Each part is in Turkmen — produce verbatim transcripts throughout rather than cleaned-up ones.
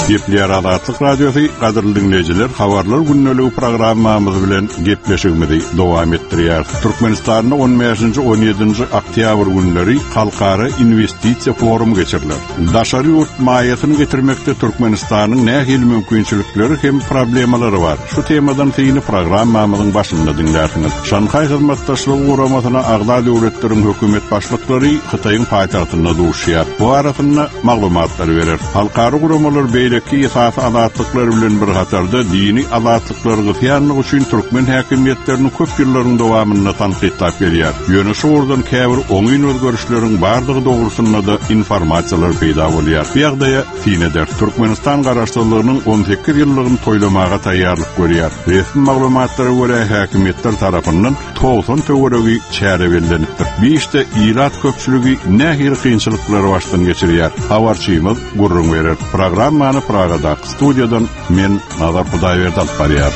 Gepler Azatlyk Radiosu gaderly dinleyijiler, habarlar günnäli programmamyz bilen gepleşigimizi dowam etdirýär. Türkmenistanyň on beşinji on ýedinji oktýabr günleri Halkara Investisiýa Forumy geçiriler. Daşary ýurt maýatyny getirmekde Türkmenistanyň nähili mümkinçilikleri hem problemalary bar. Şu temadan syny programmamyzyň başynda dinlärsiniz. Şanhay hyzmatdaşlygy guramasyna agda döwletleriň hökümet başlyklary Hytaýyň paýtagtyna duruşýar. Bu arasynda maglumatlar berer. Halkara guramalar beýleki ýasasy azatlyklary bilen bir gatarda dini azatlyklary gyzýanlygy üçin türkmen häkimiýetlerini köp ýyllaryň dowamyna tanqidlap gelýär. Ýöne şu urdan käbir oňyn özgörüşleriň bardygy dogrusyna da informasiýalar peýda bolýar. Bu ýagdaýa Sineder Türkmenistan garaşdyrlygynyň on sekiz ýyllygyny toýlamaga taýýarlyk görýär. Resmi maglumatlara görä häkimiýetler tarapyndan toğsan töweregi çäre bellenipdir. Beşte ýylat köpçüligi nähili kynçylyklary başdan geçirýär. Habarçymyz gurrun berer. Programmany Pragada studiýadan men Nazar Hudaýberdi alyp barýar.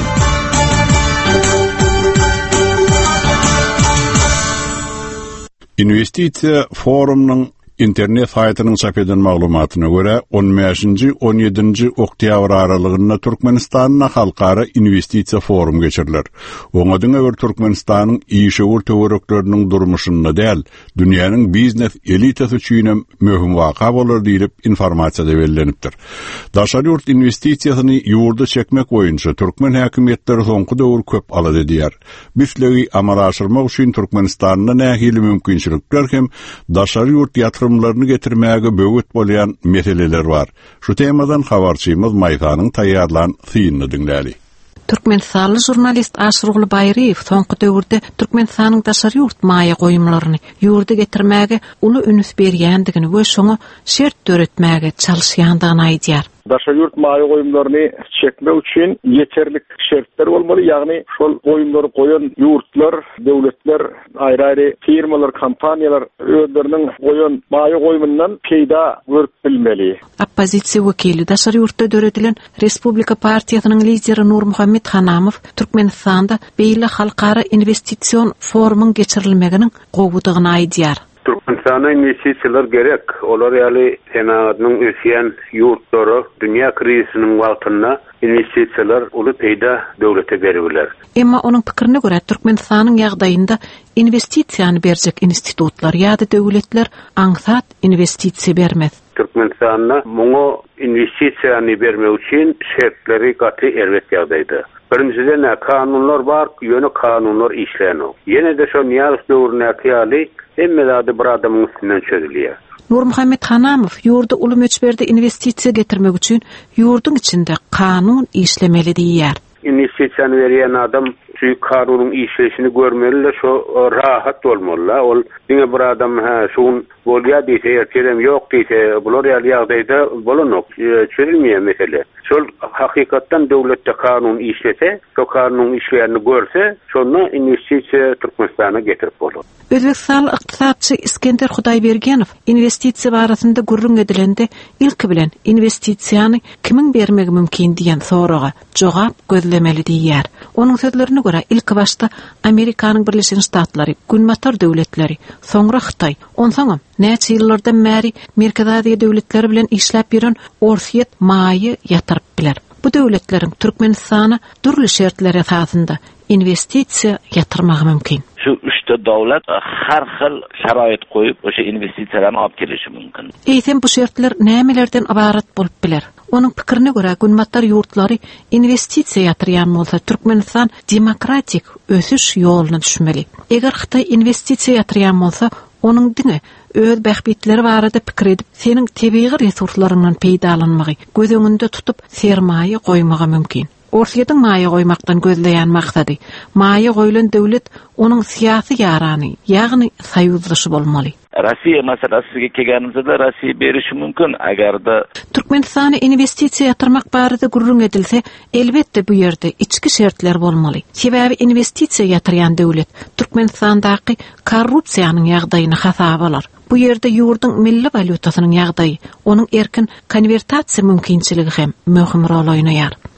Investisiýa forumynyň internet saytynyň çap eden maglumatyna görä on beşinji on ýedinji oktýabr aralygynda Türkmenistanyň halkara investisiýa forumy geçiriler. Oňadyň öwer Türkmenistanyň işegur töwerekleriniň durmuşynda däl, dünýäniň biznes elitasy üçin möhüm waka bolar diýip informasiýa berillenipdir. Daşary ýurt investisiýasyny ýurda çekmek boýunça türkmen häkimiýetleri soňky döwür köp alady diýär. Bislegi amala aşyrmak üçin Türkmenistanyň nähili mümkinçilikler hem daşary ýurt ýatyrymlaryny getirmäge böwet bolýan meseleler bar. Şu temadan habarçymyz Maýsanyň taýýarlan synyny dinläli. Türkmenistanly jurnalist Aşyrguly Baýryew soňky döwürde Türkmenistanyň daşary ýurt maýa goýumlaryny ýurda getirmäge uly ünüs berýändigini we şoňa şert töretmäge çalyşýandygyny aýdýar. Daşary ýurt maýa goýumlaryny çekmek üçin ýeterlik şertler bolmaly, ýagny şol goýumlary goýan ýurtlar, döwletler, aýry-aýry firmalar, kompaniýalar özleriniň goýan maýa goýumyndan peýda görüp bilmeli. Oppozisiýa wekili daşary ýurtda döredilen Respublika partiýasynyň lideri Nurmuhammed Hanamow Türkmenistanda beýle halkara investisiýon forumyň geçirilmeginiň gowudygyny aýdýar. Türkmenistana investisiýalar gerek. Olar ýaly senatynyň ösýän ýurtlary dünýä krizisiniň wagtynda investisiýalar uly peýda döwlete berilýär. Emma onuň pikirine görä Türkmenistanyň ýagdaýynda investisiýany berjek institutlar ýa-da döwletler aňsat investisiýa bermez. Türkmenistana muňa investisiýany bermek üçin şertleri gaty elbet ýagdaýda. Birinciden kanunlar bar, ýöne kanunlar işlenýär. Ýene de şo ýaly döwrüne ýaly emmedady bir adamyň üstünden çözülýär. Nurmuhammed Hanamow ýurda uly möçberde investisiýa getirmek üçin ýurdun içinde kanun işlemeli diýär. Investisiýany berýän adam şu kanunyň işleşini görmeli, şo rahat bolmaly. Ol diňe bir adam ha şuň bolýar diýse, ýerem ýok diýse, bular ýaly ýagdaýda bolanok, çözülmeýän mesele. Şol hakykatdan döwletde kanun işlese, şo kanun işleýänini görse, şonu investisiýa Türkmenistana getirip bolar. Özbekistan ykdysatçy İskender Hudaýbergenov investisiýa barasynda gurrun edilende ilki bilen investisiýany kimiň bermegi mümkin diýen soraga jogap gözlemeli diýär. Onuň sözlerine görä ilki başta Amerikanyň Birleşen Ştatlary, Günmatar döwletleri, soňra Hytaý, onsoň näçe ýyllardan bäri Merkez Aziýa döwletleri bilen işläp ýören orsiýet maýy ýatyryp biler. Bu döwletleriň Türkmenistana durly şertler esasynda investisiýa ýatyrmagy mümkin. Şu üçte dowlat har xil şaroit goýup oşa investisiýalaryny alyp gelişi mümkin. Eýsem bu şertler nämelerden ibarat bolup biler? Onuň pikirine görä Günmatar ýurtlary investisiýa ýatyrýan bolsa Türkmenistan demokratik ösüş ýoluny düşmeli. Eger Hytaý investisiýa ýatyrýan bolsa onuň diňe öz bähbitleri barada pikir edip seniň tebii resurslaryňdan peýdalanmagy göz öňünde tutup sermaýe goýmagy mümkin. Orsiýetin maýa goýmakdan gözleýän maksady, maýa goýulan döwlet onuň syýasy ýarany, ýagny saýuzlaşy bolmaly. Rossiya masalasiga kelganimizda Rossiya berişi mümkin agarda Türkmenistana investisiýa ýatyrmak barada gurrun edilse, elbetde bu ýerde içki şertler bolmaly. Sebäbi investisiýa ýatyrýan döwlet Türkmenistandaky korrupsiýanyň ýagdaýyny hasaba alar. Bu ýerde ýurdun milli valutasynyň ýagdaýy, onuň erkin konvertasiýa mümkinçiligi hem möhüm rol oýnaýar.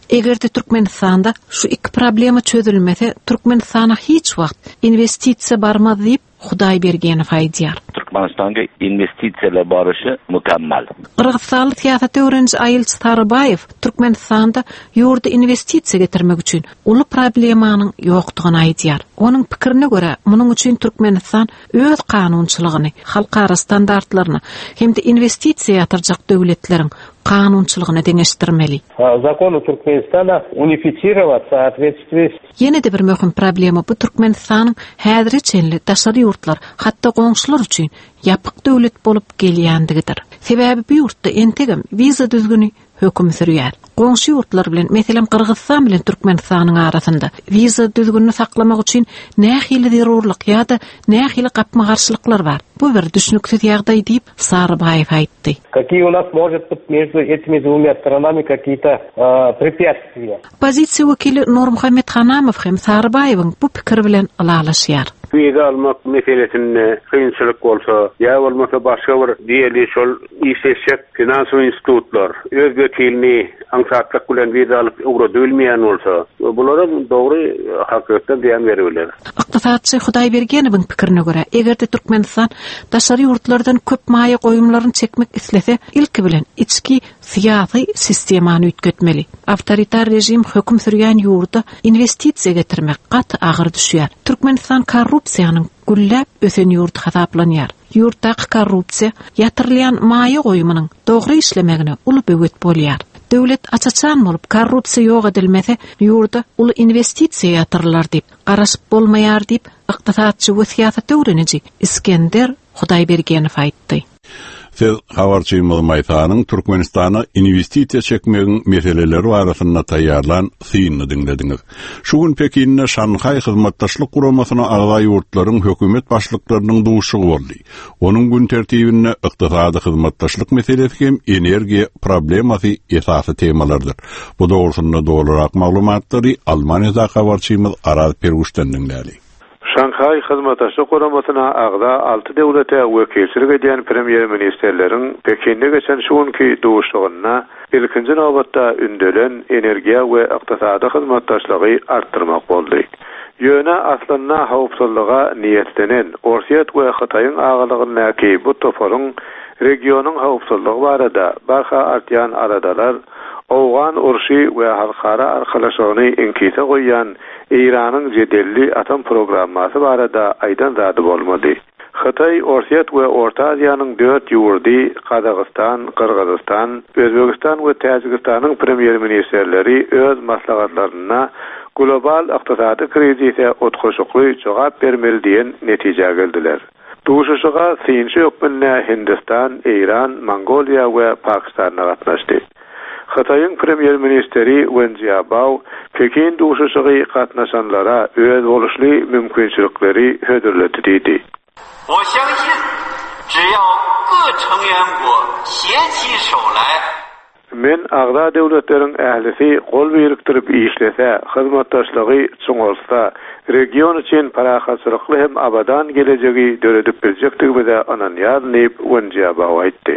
Egerde Türkmenistanda şu iki problema çözülmese Türkmenistana hiç wagt investisiya barmaz diýip Hudaý bergeni faýdýar. Türkmenistan'a investisiyalar barışı mükemmel. Kırgızstanlı siyasat öğrenci Ayıl Starbayev Türkmenistanda yurda investisiya getirmek için ulu problemanın yoktuğunu aýdýar. Onun pikirine göre munun için Türkmenistan öz kanunçylygyny, halkara standartlaryny hem de investisiya ýatyrjak döwletlerin kanunçylygyny deňeşdirmeli. Законы Туркменистана унифицировать в соответствии. Yine de bir möhüm problema bu Türkmenistanyň häziri çenli daşary ýurtlar, hatda goňşular üçin ýapyk döwlet bolup gelýändigidir. Sebäbi bu ýurtda entegem viza düzgüni höküm sürýär. Goňşy ýurtlar bilen, meselem Kırgızstan bilen Türkmenistanyň arasynda viza düzgünini saklamak üçin nähili zerurlyk ýa-da nähili gapma garşylyklar bar. Bu bir düşnüksiz ýagdaý diýip Sarbayev aýtdy. Какие у нас может быть между этими двумя сторонами какие-то препятствия? Позиtsiýa wekili Nur Muhammed Hanamov hem Sarbayewiň bu pikir bilen alalaşýar. Viza almak meselesinde kıyınçılık olsa, ya olmasa başka bir diğerli şol işleşecek finans institutlar, öz vekilini ansatlık bilen viza alıp uğra dölmeyen olsa, bunlara doğru hakikaten diyen veriyorlar. Iqtisadçy Hudaý Bergenewiň pikirine göre, egerde Türkmenistan daşary ýurtlardan köp maýa goýumlaryny çekmek islese, ilki bilen içki siyasi sistemany üýtgetmeli. Awtoritar rejim höküm sürýän ýurda investisiya getirmek gat agyr düşýär. Türkmenistan korrupsiýanyň güllep ösen ýurt hasaplanýar. Ýurtdaky korrupsiýa ýatyrylýan maýa goýumynyň dogry işlemegine uly böwet bolýar. Döwlet açaçan bolup korrupsiýa ýok edilmese, ýurda uly investisiýa ýatyrlar diýip garaşyp bolmaýar diýip iqtisadçy we siýasat öwreniji İskender Hudaý Bergenew aýtdy. Siz habarçymyz maýtanyň Türkmenistana investisiýa çekmegiň meseleleri barasynda taýýarlan synyny dinlediňiz. Şu gün Pekin'de Şanhay hyzmatdaşlyk guramasyna agza ýurtlaryň hökümet başlyklarynyň duşugy boldy. Onuň gün tertibinde ykdysady hyzmatdaşlyk meselesi hem energiýa problemasy esasy temalardyr. Bu dogrusynda dolarak maglumatlary Almaniýada habarçymyz Araz Perguşdan dinlädi. Şanhay hyzmatdaşlyk guramasyna agza alty döwlete wekilçilik edýän premier ministerleriň Pekin'de geçen şu günki duşugyna ilkinji nowbatda ündelen energiýa we ykdysady hyzmatdaşlygy artdyrmak boldy. Ýöne aslynda howpsuzlyga niýetlenen Orsiýet we Hytaýyň agalygynyňky bu toparyň regionyň howpsuzlygy barada barha artýan aradalar Awgan urşy we halkara arkalaşygyny inkise goýan İran'ın jedelli atom programmasy barada aýdan zady bolmady. Hytaý, Orsiýet we Orta Aziýanyň dört ýurdy Kazakystan, Kyrgyzstan, Özbegistan we Täjikistanyň premier ministerleri öz maslahatlaryna global ykdysady krizise otkoşukly jogap bermeli diýen netije geldiler. Duşuşyga synçy ökmenle Hindistan, İran, Mongoliýa we Pakistan gatnaşdy. Hytaýyň premier ministeri Wen Jiabao Pekin duşuşygy gatnaşanlara öz boluşly mümkinçilikleri hödürledi diýdi. Men agza döwletleriň ählisi gol biriktirip işlese, hyzmatdaşlygy çoňalsa, region üçin parahatçylykly hem abadan gelejegi döredip berjekdigine ananýar diýip Wen Jiabao aýtdy.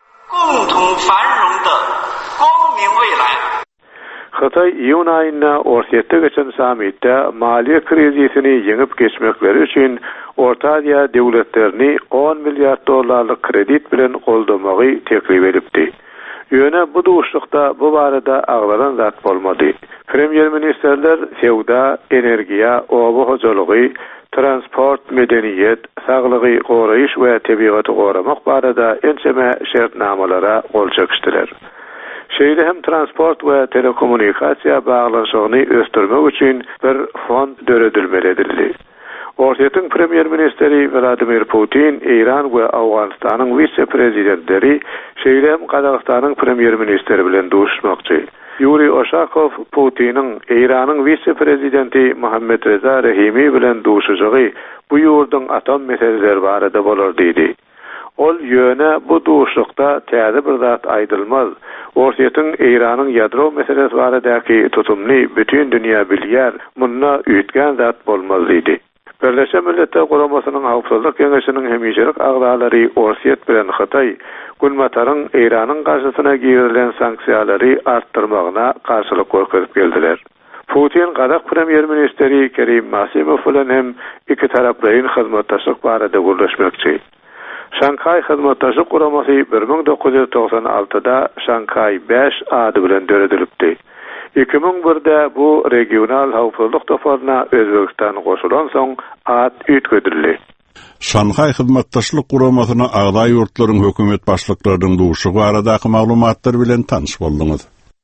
Hytaý iýun aýynda Orsiýetde geçen sammitde maliýe krizisini ýeňip geçmekleri üçin Orta Aziýa döwletlerini on milliard dollarlyk kredit bilen goldamagy teklip edipdi. Ýöne bu duşlukda bu barada aglaran zat bolmady. Premier ministerler sewda, energiýa, oba hojalygy, transport, medeniýet, saglygy goraýyş we tebigaty goramak barada ençeme şertnamalara gol çekişdiler. Şeýle hem transport we telekommunikasiýa baglanşygyny ösdürmek üçin bir fond döredilmelidir. Orsiýetiň premier ministeri Vladimir Putin, İran we Awganystanyň vice-prezidentleri şeýle hem Kazakystanyň premier ministeri bilen duşmakçy. Yuri Oshakov Putin'in İran'ın vice-prezidenti Mohammed Reza Rahimi bilen duşujugy bu ýurdyň atom meseleleri barada bolar diýdi. Ol ýöne bu duşlukda täze bir zat aýdylmaz. Orsiýetiň İran'ın ýadro meselesi baradaky tutumny bütün dünýä bilýär, munna üýtgän zat bolmaz diýdi. Birleşen Milletler Guramasının Hawpsuzlyk Keňeşiniň hemişelik agdalary Orsiýet bilen Hytaý Gülmataryň Eýranyň garşysyna giýerilen sanksiýalary artdyrmagyna garşylyk görkezip geldiler. Putin Kazak Premier Ministeri Kerim Masimov bilen hem iki taraplaryň hyzmatdaşlyk barada görleşmekçi. Şanghai Hyzmatdaşlyk Guramasy bir ming dokuz ýüz togsan altyda Şanghai beş ady bilen döredilipdi. iki ming birde bu regional hawpsuzlyk toparyna Özbegistan goşulan soň at üýtgedirildi. Şanghai Hyzmatdaşlyk Guramasyna agda ýurtlaryň hökümet başlyklarynyň duşy baradaky maglumatlar bilen tanyş boldyňyz.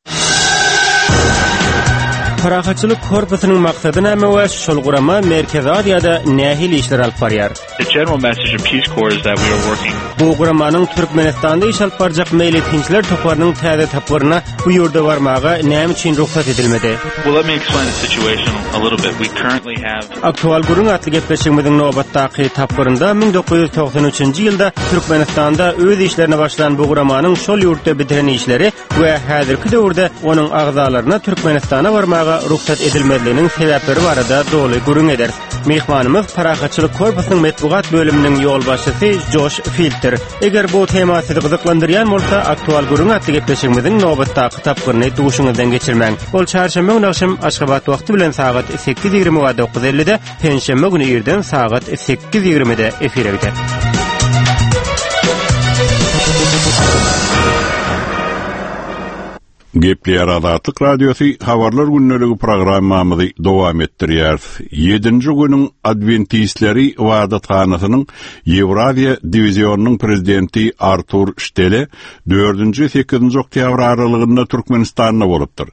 Parahatçılık korpusynyň maksady näme we şol gurama Merkezi Aziýada nähil işler alyp barýar? The general message of Peace Corps is that we are working. Bu guramanyň Türkmenistanda iş alyp barjak meýle tinçler toparynyň täze tapyryna bu ýurda barmagy näme üçin ruhsat edilmedi? Well, let me explain the situation a little bit. We currently have Aktual gurun atly gepleşigimiziň nobatdaky tapyrynda ming dokuz ýüz togsan üçinji ýylda Türkmenistanda öz işlerini başlayan bu guramanyň şol ýurtda bitiren işleri we häzirki döwürde onuň agzalaryna Türkmenistana barmagy ruhsat edilmediğinin sebepleri barada doly gurun eder. Mehmanymyz Parahatçılık Korpusynyň metbuat bölüminiň ýol başçysy Josh Filter. Eger bu tema sizi gyzyklandyrýan bolsa, aktual gurun atly gepleşigimiziň nobatdaky tapyryny duşuňyzdan geçirmäň. Ol çarşamba güni akşam Aşgabat wagty bilen saat sekiz ýigirme we dokuz ellide, penşembe güni ýerden saat sekiz ýigirmede efire gider. Gepleýär Azatlyk Radiosu habarlar günneligi programmamyzy dowam etdirýär. ýedinji günüň adventistleri wadathanasynyň Ewraziýa diwizionynyň prezidenti Artur Stele dördünji sekizinji oktýabr aralygynda Türkmenistanda bolupdyr.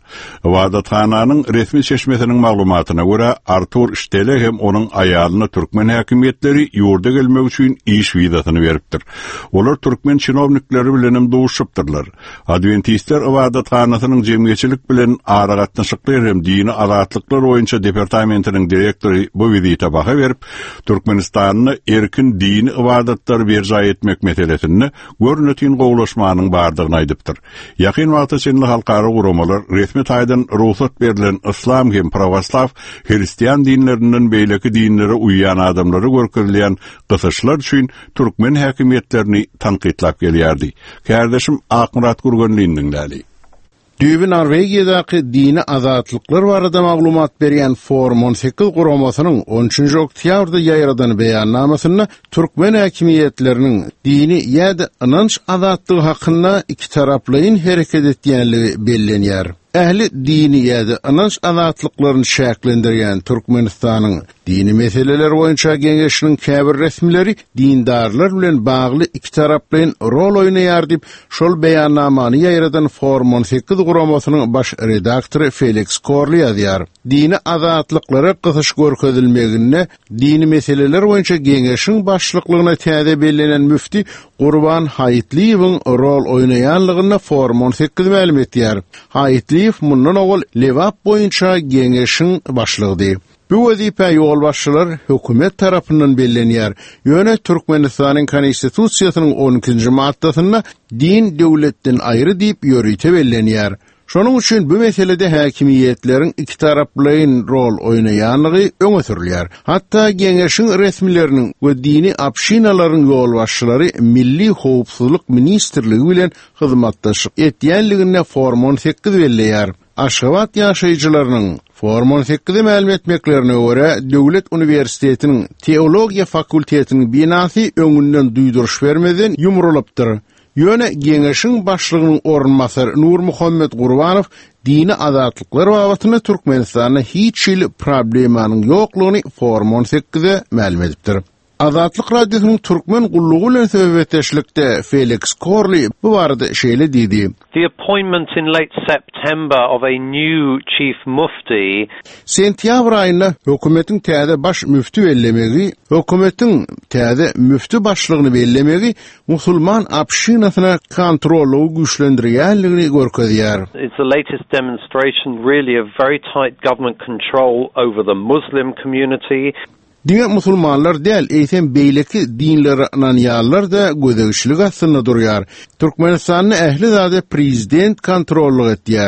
Wadathanyň resmi şeşmesiniň maglumatyna görä Artur Stele hem onuň aýalyna türkmen häkimetleri ýurda gelmek üçin iş wizasyny beripdir. Olar türkmen çynownikleri bilen duşupdyrlar. Adventistler wadathanyň Anasynyň jemgyýetçilik bilen ara gatnaşyklar hem dini azatlyklar boýunça departamentiniň direktori bu wizita baha berip, Türkmenistanyny erkin dini ibadatlar berja etmek meselesini görnetiň gowlaşmanyň bardygyny aýdypdyr. Ýakyn wagtda çynly halkara guramalar resmi taýdan ruhsat berilen islam hem prawaslaw hristiýan dinlerinden beýleki dinlere uýan adamlary görkezilýän gysyşlar üçin türkmen häkimetlerini tanqidlap gelýärdi. Kardeşim Akmurat Gurgunlyň däli. Düýbi Norwegiýadaky dini azatlyklar barada maglumat berýän Forum on sekiz guramasynyň on üçinji oktýabrda ýaýradan beýannamasyna türkmen häkimetleriniň dini ýa-da inanç azatlygy hakynda iki taraplyň hereket etýänligi bellenýär. Ähli dini ýa-da inanç azatlyklaryny şäklendirýän Türkmenistanyň dini meseleler boýunça geňeşiniň käbir resmileri dindarlar bilen bagly iki taraplyň rol oýnaýar diýip şol beýannamany ýaýradan Forum on sekiz guramasynyň baş redaktory Felix Korli ýazýar. Dini azatlyklara gysyş görkezilmegine dini meseleler boýunça geňeşiň başlyklygyna täze bellenen müfti Gurban Haýitliýewiň rol oýnaýanlygyna Forum on sekiz ma'lum etýär. Haýitliýew mundan ogul lewap boýunça geňeşiň başlygydy. Bu wazipa ýol başçylar hökümet tarapyndan bellenýär. Ýöne Türkmenistanyň konstitusiýasynyň on ikinji maddasyna din döwletden aýry diýip ýörüýte bellenýär. Şonuň üçin bu meselede häkimiýetleriň iki taraplyň rol oýnaýanlygy öňe sürilýär. Hatda geňeşiň resmileriniň we dini apşinalaryň ýol başçylary Milli Howpsuzlyk Ministrligi bilen hyzmatdaşyk etýänligine Forum on sekiz belleýär. Aşgabat ýaşaýjylarynyň Forum on sekiz ma'lum etmeklerine göre Döwlet Uniwersitetiniň Teologiýa fakultetiniň binasy öňünden duýduruş bermeden ýumrulypdyr. Ýöne geňeşiň başlygynyň ornmasary Nur Muhammed Gurbanow dini azatlyklar babatyna Türkmenistanda hiç il problemanyň ýoklugyny Forum on sekize ma'lum edipdir. Azatlyk radiosynyň türkmen gullugy bilen sebäpleşlikde Felix Korli bu barada şeýle diýdi. The appointment in late September of a new chief mufti. Sentýabr aýynda hökümetiň täze baş müfti bellemegi, hökümetiň täze müfti başlygyny bellemegi musulman apşynasyna kontrolu güýçlendirýänligini görkezýär. It's the latest demonstration really of very tight government control over the Muslim community. Diňe musulmanlar däl, eýsem beýleki dinlere inanýanlar da gödegişlik aslynda durýar. Türkmenistanyň ähli zady prezident kontrollyk etýär.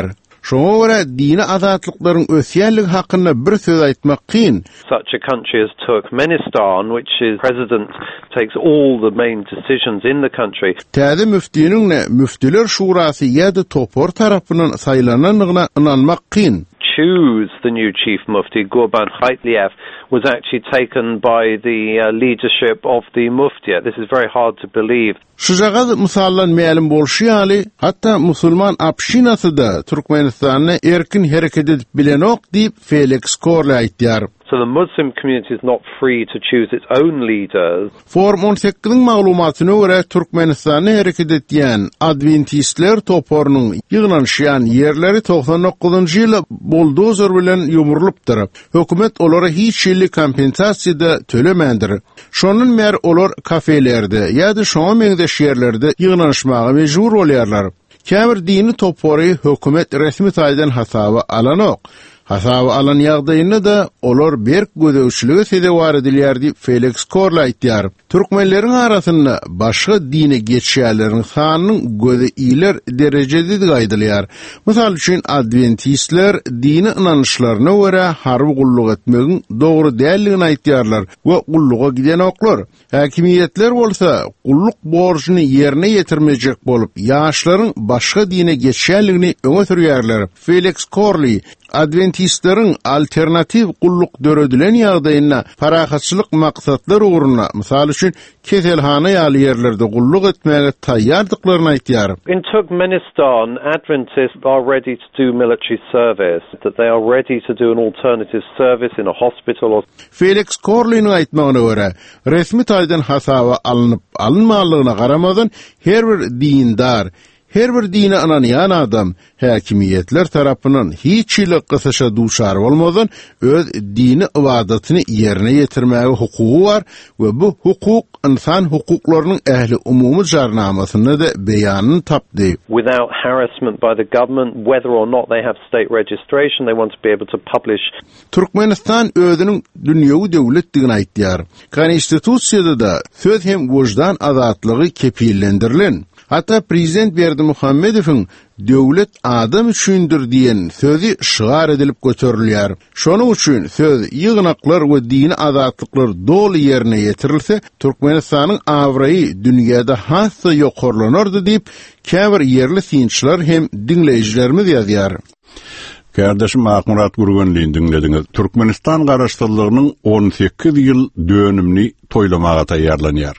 Şoňa görä dini azatlyklaryň ösýänligi hakynda bir söz aýtmak kyn. Such a country as Turkmenistan, which is president takes all the main decisions in the country. Täze müftiniň müftiler şurasy ýa-da topor tarapynyň saýlananyna inanmak kyn. Choose the new chief mufti, Gurban Khaytliyev, was actually taken by the uh, leadership of the muftiyat. This is very hard to believe. Şujaga misallan ma'lum bolşy ýaly, hatda musulman apşinasy da Türkmenistanyny erkin hereket edip bilenok diýip Felix Korle aýtýar. So the Muslim community is not free to choose its own leaders. Forum on sekiziniň maglumatyna görä Türkmenistany hereket etýän Adventistler toporunyň ýygnanşýan ýerleri doksan dokuzunjy ýyly boldozer bilen ýumrulypdyr. Hökümet olara hiç ýylly kompensasiýa tölemendir. Şonun mer olar kafelerde ýa-da şoňa meňde şeýerlerde ýygnanşmaga mejbur bolýarlar. Käbir dini topory hökümet resmi taýdan hasaba alanok. Hasaba alan ýagdaýynda da olar berk gödäwçiligi sedewar edilýär diýip Felix Korle aýtýar. Türkmenleriň arasynda başga dine geçýärleriň sanynyň göze iler derejede gaýdylýar. Mysal üçin Adventistler dini inançlaryna görä harby gulluk etmegiň dogry dälligini aýtýarlar we gulluga giden oklar. Häkimiýetler bolsa gulluk borjyny ýerine ýetirmejek bolup ýaşlaryň başga dine geçýärligini öňe sürýärler. Felix Korle Adventistlerin alternativ gulluk döredilen ýagdaýyna parahatçylyk maksatlar uğruna, misal üçin keselhana ýaly ýerlerde gulluk etmäge taýýardyklaryny aýtýar. In Turkmenistan, Adventists are ready to do military service, that they are ready to do an alternative service in a hospital or... Felix Korle'nin aýtmagyna görä, resmi taýdan hasaba alınıp alınmalygyna garamadan her bir dindar, her bir dine ananyan adam häkimiýetler tarapynyň hiç ýyly gysaşa duşar bolmadan öz dini ibadatyny ýerine ýetirmäge hukugy bar we bu hukuk insan hukuklarynyň ähli umumy jarnamasyny da beýanyny tapdy. Without harassment by the government, whether or not they have state registration, they want to be able to publish. Türkmenistan özüniň dünýäwi döwletdigini aýtýar. Konstitusiýada da söz hem wujdan azatlygy kepillendirilen. Hatta Prezident Berdimuhammedowyň döwlet adam üçindir diýen sözi şigar edilip göterilýär. Şonuň üçin söz ýygnaklar we dini azatlyklar doly ýerine ýetirilse, Türkmenistanyň awraýy dünýäde hassa ýokarlanardy diýip käbir ýerli synçylar hem dinleýijilerimiz ýazýar. Kardeşim Akmurat Gurgunlyň dinlediňiz. Türkmenistan garaşdyrlygynyň on sekiz ýyl dönümini toýlamaga taýýarlanýar.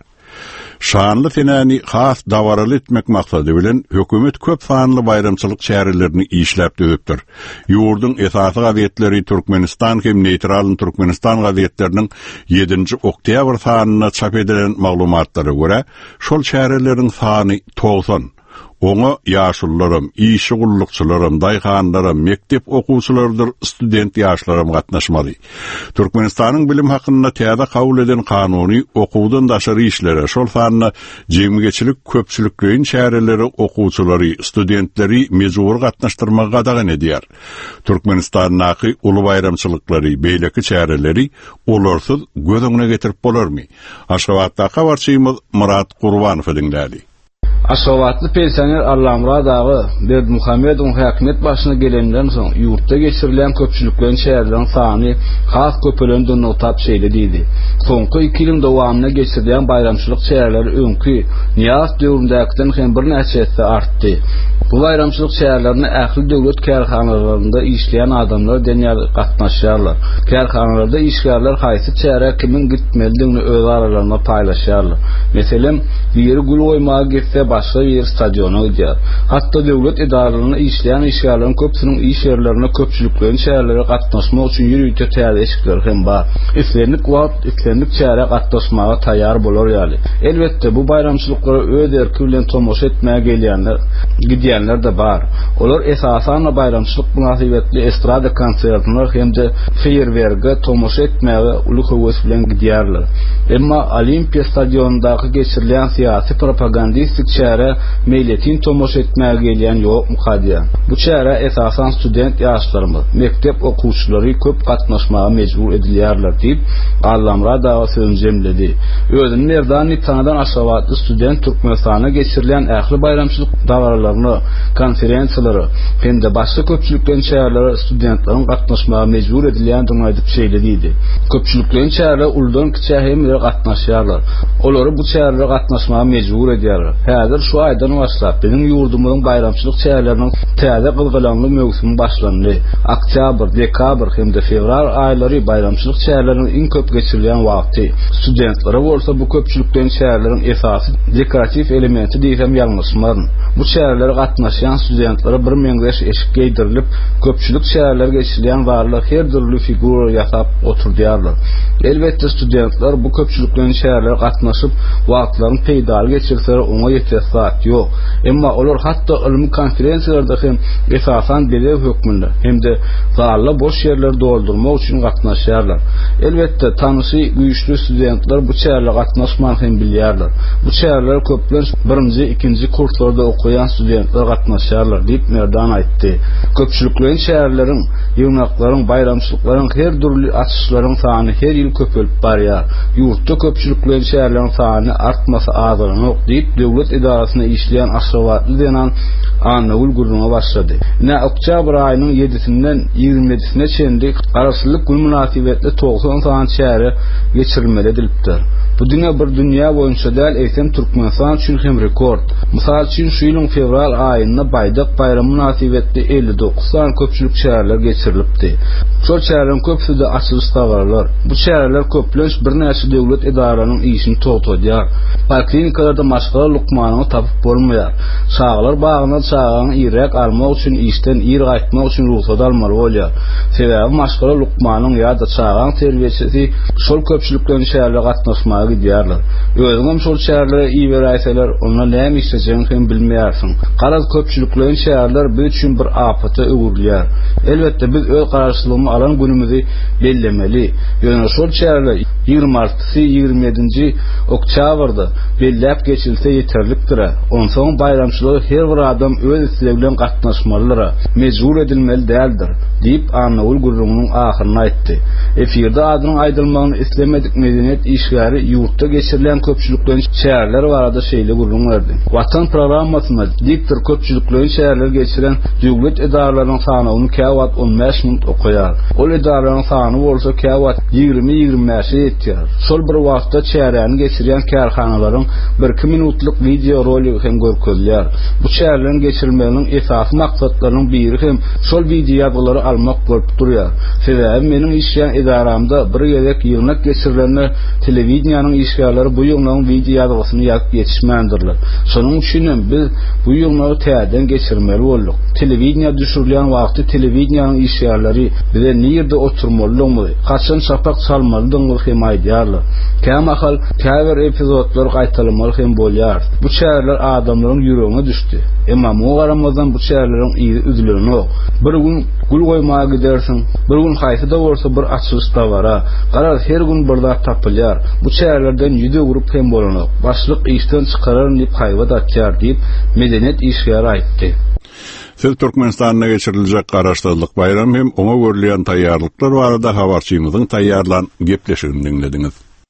Şanly senäni has dawaraly etmek maksady bilen hökümet köp sanly bayramçylyk şäherlerini işläp döwüpdir. Ýurdun esasy gazetleri Türkmenistan hem Neytral Türkmenistan gazetleriniň ýedinji oktýabr sanyna çap edilen maglumatlary görä, şol şäherleriň sany doksan. Oňa ýaşullarym, işi gullukçylarym, daýhanlarym, mektep okuwçylarydyr, student ýaşlarym gatnaşmaly. Türkmenistanyň bilim hakynda täze kabul eden kanuny okuwdan daşary işlere, şol sanyna jemgyçilik köpçülikliň şäherleri okuwçylary, studentleri mejbur gatnaşdyrmagy gadagan edýär. Türkmenistanyň uly bayramçylyklary, beýleki şäherleri olarsyz göz öňüne getirip bolarmy? Aşgabatda habarçymyz Murat Gurbanow dinlädi. Aşgabatly pensioner Allamra dağı Berdimuhammedowyň häkimet başyna gelenden soň ýurtda geçirilen köpçüliklerin şäherleriň sany has köpelenden notap şeýle diýdi. Soňky iki ýyl dowamyna geçirilen bayramçylyk şäherleri öňkü Niýaz döwründäkinden hem bir näçesi artdy. Bu bayramçylyk şäherlerini ähli döwlet kärhanalarynda işleýän adamlar denýär gatnaşýarlar. Kärhanalarda işgärler haýsy şähere kimin gitmelidigini öz aralarynda paýlaşýarlar. Meselem, biri gul goýmaga gitse başga bir stadiona gidýär. Hatda döwlet idaralaryny işleýän işgärlerin köpsiniň iş ýerlerine köpçüliklerin şäherlere gatnaşmak üçin ýürüýte täze eşikler hem bar. Islenlik wagt, islenlik şähere gatnaşmaga taýýar bolar ýaly. Elbetde bu bayramçylyklara öz erki bilen tomoşa etmäge gelýänler, gidýänler de bar. Olar esasan bayramçylyk münasibetli estrada konsertler hem de feýerwerge tomoşa etmäge uly höwes bilen gidýärler. Emma Olimpiya stadionundaky geçirilen siyasi propagandistik şähere meýletin tomoşa etmäge gelýän ýok muhadiýa. Bu şähere esasan student ýaşlarymyz, mektep okuwçylary köp gatnaşmaga mejbur edilýärler diýip Allamra dawa sözüni jemledi. Özüni merdany tanadan aşgabatly student Türkmenistana geçirilen ähli bayramçylyk dawarlaryny, konferensiýalary ýurtçylary hem de başga köpçülükden çäherleri studentlaryň gatnaşmagy mejbur edilýändigini aýdyp söýlediydi. Köpçülükden çäherler uldan kiçe hemler gatnaşýarlar. Olary bu çäherlere gatnaşmagy mejbur edýärler. Häzir şu aýdan başlap benim ýurdumyň bayramçylyk çäherleriniň täze gylgylanly mövsümi başlandy. Oktyabr, dekabr hem de fevral aýlary bayramçylyk çäherleriniň iň köp geçirilýän wagty. Studentlere bolsa bu köpçülükden çäherleriň esasy dekorativ elementi diýsem ýalňyşmar. Bu çäherlere gatnaşan studentlere bir meňzeş eşik geydirilip köpçülük çäherlere geçirilýän barly her türlü figura ýasap oturdýarlar. Elbetde studentler bu köpçülükden çäherlere gatnaşyp wagtlaryny peýdaly geçirseler oňa ýeter saat ýok. Emma olar hatda ilmi konferensiýalarda hem esasan belew hökmünde hem de zararly boş ýerler doldurmak üçin gatnaşýarlar. Elbetde tanysy güýçlü studentler bu çäherlere gatnaşmagy hem bilýärler. Bu çäherler köplen birinji, ikinji kurslarda okuyan studentler gatnaşýarlar diýip merdan aýtdy. Köpçülükden çäherleriň, ýygnaklaryň, bayramçylyklaryň her türlü açyşlaryň sany her ýyl köpelip barýar. Ýurtda köpçülükden çäherleriň sany artmasa azarynok diýip döwlet idarasyna işleýän aşrawatly denen Anawul gurulma başlady. Ne oktyabr aýynyň ýedisinden ýygrimi ýedisine çenli garaşlyk gün münasibetli doksan sany çäre geçirilmeli edilipdir. Bu dünya bir dünýä boýunça däl eýsem Türkmenistan üçin hem rekord. Mysal üçin şu ýylyň fevral aýynda Baýdak bayramy münasibetli elli dokuz sany köpçülük çäreler geçirilipdi. Şol çärelerin köpüsi de açylyş tawarlar. Bu çäreler köplenç bir näçe döwlet idaralarynyň işini togtadýar. Poliklinikalarda maşgala lukmanyny tapyp bolmaýar. Çağlar bagyna çağan ýerek almak üçin işden ýer gaýtmak üçin ruhsat almaly bolýar. Sebäbi maşgala lukmanyň ýa-da çağan terbiýesi şol köpçülükden çäreler gatnaşmagy gidýärler. Özüňem şol çärelere iý beräýseler, onlar näme işleýärini hem bilmeýärsiň. Garaz köpçülükden çäreler biz üçin bir apata öwürlýär. Elbetde biz öz garaşlygymy alan günümizi bellemeli. Ýöne şol çäreler ýygrimi altysy ýygrimi ýedinji oktýabrda belläp geçilse ýeterlikdir. Onsoň bayramçylygy her bir adam öz isleýi bilen gatnaşmalydyr, mejbur edilmeli däldir diýip Anawul gurulmagynyň ahyryny aýtdy. Efirde adynyň aýdylmagyny islemedik medeniýet işgäri ýurtda geçirilen köpçülükden çäherler barada şeýle gurulma berdi. Watan programmasyna diktir köpçülükden çäherler geçiren döwlet idaralarynyň sanawyny käwat on beş minut okuýar. Ol idaralaryň sany bolsa käwat ýygrimi ýygrimi beş ýetýär. Şol bir wagtda çäherni geçirýän kärhanalaryň bir iki minutlyk video roly hem görkezýär. Bu çäherlerin geçirilmeginiň esasy maksatlarynyň biri hem şol video ýazgylary almak bolup durýar. Sebäbi meniň işleýän idaramda bir ýerek ýygnak geçirilenler telewizionyanyň işgärleri bu ýygnagyň video ýazgysyny ýazyp ýetişmändirler. Şonuň üçin biz bu ýygnagy täzeden geçirmeli boldyk. Telewizionya düşürilen wagty telewizionyanyň işgärleri bize näde oturmalydymy, kaçan şapak salmalydymy hem aýdýarlar. Kämahal käbir epizodlar gaýtalmaly hem bolýar. Bu çäherler adamlaryň ýüregine düşdi. Emma mu garamazdan bu çäherleriň iýi üzüleni. Bir gün gul goýmagy gidersiň, bir gün haýsy da bolsa bir açylyş tawara. Garaz her gün birde tapylýar. Bu çäherlerden ýüde grup hem bolanyp, başlyk işden çykarar diýip haýbat atýar diýip medeniýet işgäri aýtdy. Siz Türkmenistanyna geçiriljek garaşdyrlyk bayram hem oňa görülen taýýarlyklar barada habarçymyzyň taýýarlan gepleşigini dinlediňiz.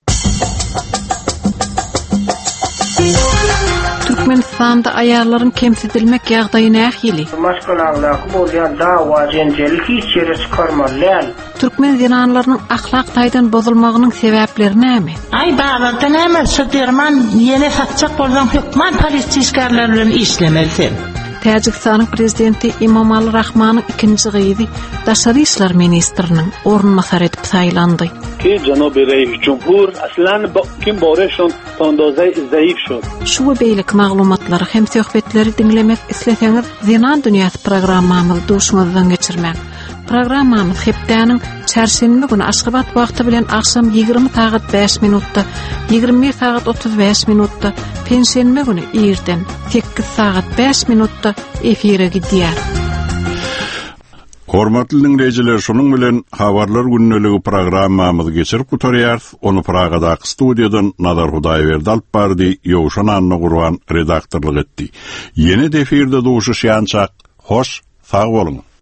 Türkmenistanda aýarlaryň kemsidilmek ýagdaýy nähili? Maşgalalar bolýan dawa jenjelik hiç ýere çykarmalylar. Türkmen zinanlarynyň ahlak taýdan bozulmagynyň sebäpleri näme? Ay bagda näme? Şeýerman ýene satjak bolan hökman polisçiskärler bilen işlemeli. Täjikistanyň prezidenti Emomali Rahmanyň ikinji gyzy Daşary işler ministriniň ornmasary edip saýlandy. Ki Janob Reis Cumhur aslan kim boreshon tandazay zaif şol. Şu beýlik maglumatlary hem söhbetleri dinlemek isleseňiz Zinan dünýäsi programmamyzy duşmadan geçirmek. Programmamyz hepdäniň çarşembe günü Aşgabat wagty bilen akşam ýygrimi saat beş minutda, ýygrimi saat otuz beş minutda, pensiýenme günü ýerden sekiz saat beş minutda efire gidýär. Hormatly dinleyijiler, şonuň bilen habarlar günneligi programmamyzy geçirip gutarýar. Onu Pragadaky studiýadan Nazar Hudaýberdi alyp bardy, ýowşan anna gurwan redaktorlyk etdi. Ýene efirde duşuşýançak, hoş, sag bolun.